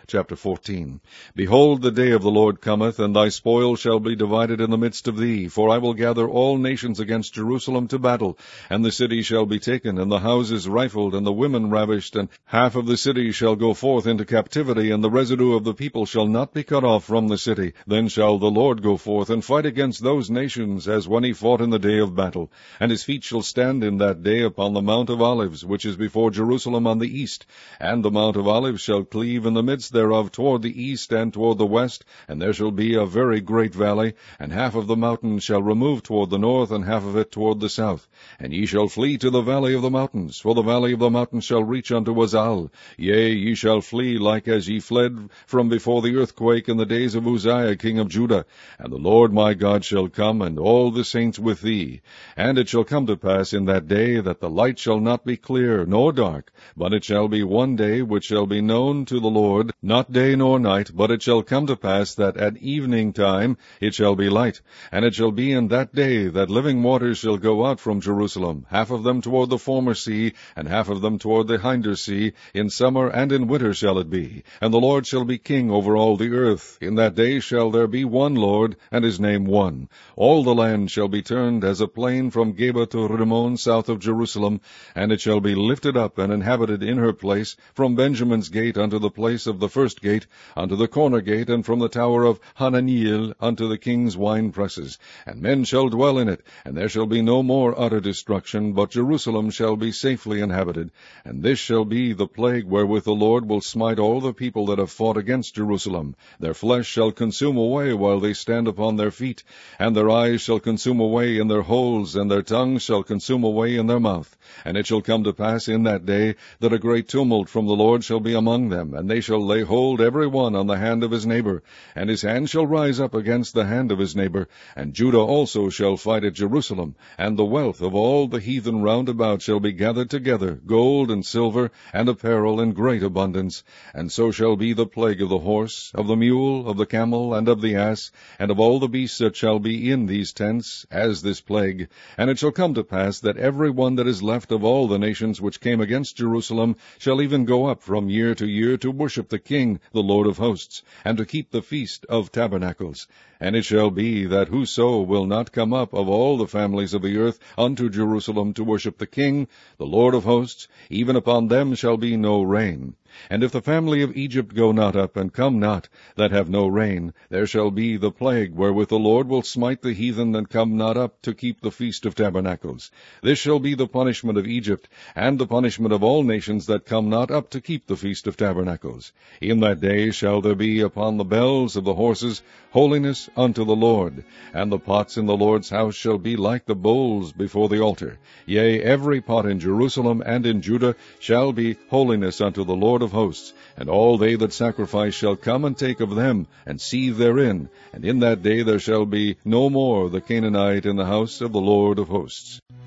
chapter 14. Behold, the day of the Lord cometh, and thy spoil shall be divided in the midst of thee. For I will gather all nations against Jerusalem to battle, and the city shall be taken, and the houses rifled, and the women ravished, and half of the city shall go forth into captivity, and the residue of the people shall not be cut off from the city. Then shall the Lord go forth and fight against those nations, as when he fought in the day of battle. And his feet shall stand in that day upon the Mount of Olives, which is before Jerusalem on the east. And the Mount of Olives shall cleave in the midst thereof toward the east and toward the west, and there shall be a very great valley, and half of the mountain shall remove toward the north, and half of it toward the south. And ye shall flee to the valley of the mountains, for the valley of the mountains shall reach unto Azal. Yea, ye shall flee like as ye fled from before the earthquake in the days of Uzziah king of Judah. And the Lord my God shall come, and all the saints with thee. And it shall come to pass in that day that the light shall not be clear nor dark, but it shall be one day which shall be known to the Lord, not day nor night. But it shall come to pass that at evening time it shall be light. And it shall be in that day that living waters shall go out from Jerusalem, half of them toward the former sea, and half of them toward the hinder sea. In summer and in winter shall it be. And the Lord shall be king over all the earth. In that day shall there be one Lord, and his name one. All the land shall be turned as a plain from Geba to Rimmon south of Jerusalem, and it shall be lifted up and inhabited in her place, from Benjamin's gate unto the place of the first gate, unto the corner gate, and from the tower of Hananiel unto the king's wine presses. And men shall dwell in it, and there shall be no more utter destruction, but Jerusalem shall be safely inhabited. And this shall be the plague wherewith the Lord will smite all the people that have fought against Jerusalem. Their flesh shall consume away while they stand upon their feet, and their eyes shall consume away in their holes, and their tongues shall consume away in their mouth. And it shall come to pass in that day that a great tumult from the Lord shall be among them, and they shall lay hold every one on the hand of his neighbor, and his hand shall rise up against the hand of his neighbor. And Judah also shall fight at Jerusalem, and the wealth of all the heathen round about shall be gathered together, gold and silver, and apparel in great abundance. And so shall be the plague of the horse, of the mule, of the camel, and of the ass, and of all the beasts that shall be in these tents, as this plague. And it shall come to pass that every one that is left of all the nations which came against Jerusalem shall even go up from year to year to worship the King, the Lord of hosts, and to keep the feast of tabernacles. And it shall be that whoso will not come up of all the families of the earth unto Jerusalem to worship the King, the Lord of hosts, even upon them shall be no rain. And if the family of Egypt go not up, and come not, that have no rain, there shall be the plague wherewith the Lord will smite the heathen that come not up to keep the feast of tabernacles. This shall be the punishment of Egypt, and the punishment of all nations that come not up to keep the feast of tabernacles. In that day shall there be upon the bells of the horses holiness unto the Lord, and the pots in the Lord's house shall be like the bowls before the altar. Yea, every pot in Jerusalem and in Judah shall be holiness unto the Lord of hosts, and all they that sacrifice shall come and take of them, and seethe therein. And in that day there shall be no more the Canaanite in the house of the Lord of hosts.